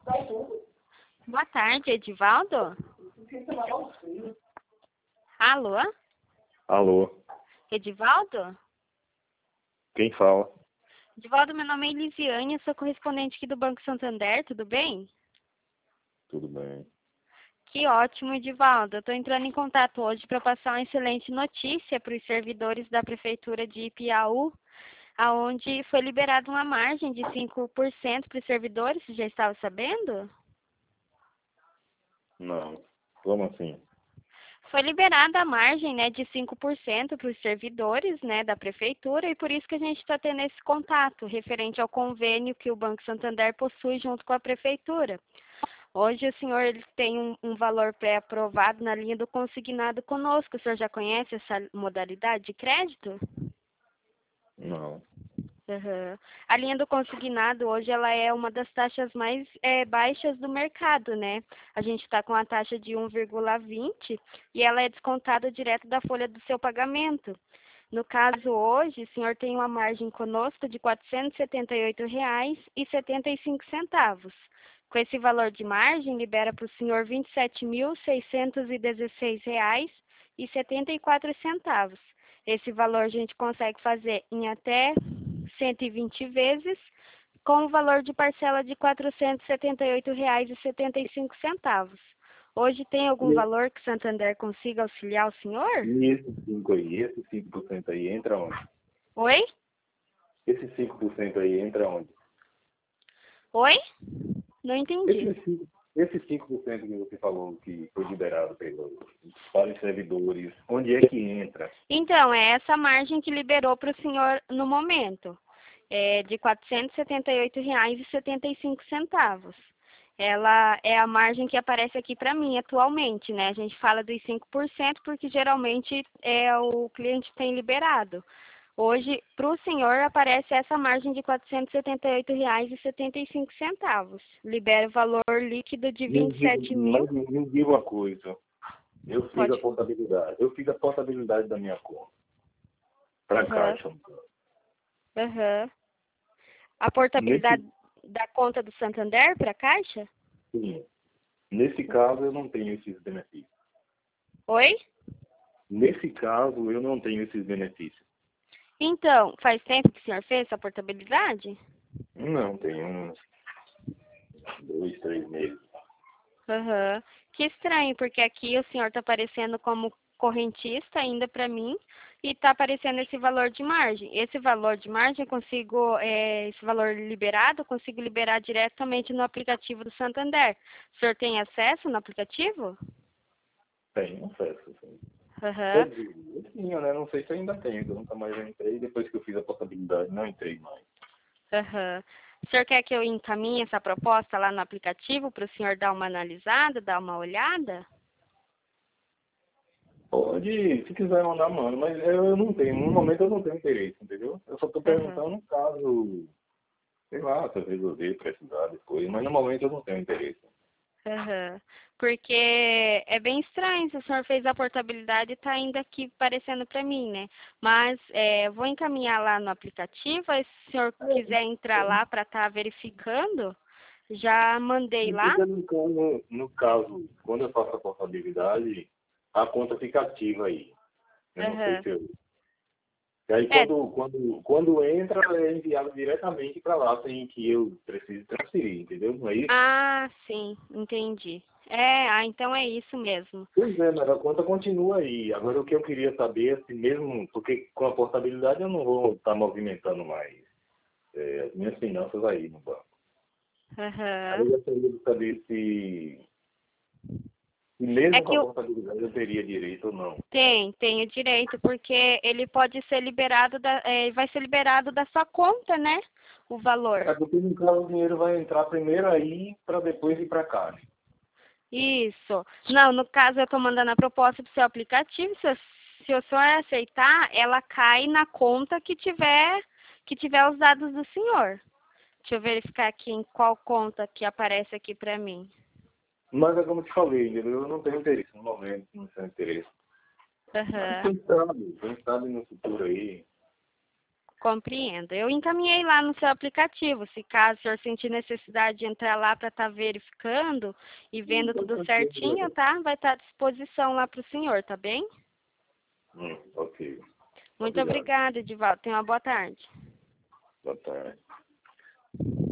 Boa tarde, Edivaldo. Alô? Alô, Edivaldo? quem fala? Edivaldo, meu nome é Elisiane, eu sou correspondente aqui do Banco Santander, tudo bem? Tudo bem. Que ótimo, Edivaldo. Eu estou entrando em contato hoje para passar uma excelente notícia para os servidores da Prefeitura de Ipiaú, aonde foi liberada uma margem de 5% para os servidores, você já estava sabendo? Não. Como assim? Foi liberada a margem, né, de 5% para os servidores, né, da prefeitura, e por isso que a gente está tendo esse contato referente ao convênio que o Banco Santander possui junto com a prefeitura. Hoje o senhor ele tem um valor pré-aprovado na linha do consignado conosco. O senhor já conhece essa modalidade de crédito? Não. Uhum. A linha do consignado hoje ela é uma das taxas mais baixas do mercado, né? A gente está com a taxa de 1,20 e ela é descontada direto da folha do seu pagamento. No caso hoje, o senhor tem uma margem conosco de R$ 478,75. Com esse valor de margem, libera para o senhor R$ 27.616,74. Esse valor a gente consegue fazer em até 120 vezes, com o valor de parcela de R$ 478,75. Hoje tem algum E, valor que Santander consiga auxiliar o senhor? e esse 5 aí, esse 5% aí entra onde? Oi? Esse 5% aí entra onde? Oi? Não entendi. Esse 5% que você falou que foi liberado para os servidores, onde é que entra? Então, é essa margem que liberou para o senhor no momento, de R$ 478,75. Ela é a margem que aparece aqui para mim atualmente, né? A gente fala dos 5% porque geralmente o cliente tem liberado. Hoje, para o senhor, aparece essa margem de R$ 478,75. Libera o valor líquido de 27 mil. Mas me diga uma coisa. Eu fiz a Pode. portabilidade. Eu fiz a portabilidade da minha conta para a Aham, Caixa. aham. A Nesse, portabilidade da conta do Santander para a Caixa? sim, nesse caso, eu não tenho esses benefícios. Oi? Nesse caso, eu não tenho esses benefícios. Então, faz tempo que o senhor fez essa portabilidade? Não, tem uns 2, 3 meses. Aham. Que estranho, porque aqui o senhor está aparecendo como correntista ainda para mim e está aparecendo esse valor de margem. Esse valor de margem eu consigo, esse valor liberado, eu consigo liberar diretamente no aplicativo do Santander. O senhor tem acesso no aplicativo? Tem acesso, sim. Quer Aham. dizer, eu tinha, né? Não sei se ainda tenho, que eu nunca mais entrei. Depois que eu fiz a portabilidade, não entrei mais. Aham. O senhor quer que eu encaminhe essa proposta lá no aplicativo para o senhor dar uma analisada, dar uma olhada? Pode, se quiser mandar, mano, mas eu não tenho. No momento eu não tenho interesse, entendeu? Eu só tô Aham. perguntando caso, sei lá, se eu resolver precisar depois, mas no momento eu não tenho interesse. Aham. Porque é bem estranho, se o senhor fez a portabilidade e está ainda aqui aparecendo para mim, né? Mas vou encaminhar lá no aplicativo, aí se o senhor quiser entrar lá para estar verificando, já mandei lá. Fica no caso, quando eu faço a portabilidade, a conta fica ativa aí. Eu não sei Aham. se eu. E aí É, quando entra, é enviado diretamente para lá, sem que eu precise transferir, entendeu? Não é isso? ah, sim, entendi. Então é isso mesmo. Pois é, mas a conta continua aí. Agora o que eu queria saber é se mesmo, porque com a portabilidade eu não vou estar movimentando mais as minhas finanças aí no banco. Aí Aham. eu gostaria de saber se É mesmo com que a o portabilidade eu teria direito ou não. tem o direito, porque ele pode ser liberado vai ser liberado da sua conta, né? O valor. É porque no caso o dinheiro vai entrar primeiro aí para depois ir para cá. Isso. Não, no caso eu estou mandando a proposta para o seu aplicativo. Se o senhor aceitar, ela cai na conta que tiver os dados do senhor. Deixa eu verificar aqui em qual conta que aparece aqui para mim. Mas é como eu te falei, entendeu? Eu não tenho interesse no momento, não tenho interesse. Mas Aham. quem sabe no futuro aí. Compreendo. Eu encaminhei lá no seu aplicativo. Se caso o senhor sentir necessidade de entrar lá para estar verificando e vendo Então, tudo certinho, tranquilo. tá? Vai estar à disposição lá para o senhor, tá bem? Ok. Muito Obrigado. obrigada, Edivaldo. Tenha uma boa tarde. Boa tarde.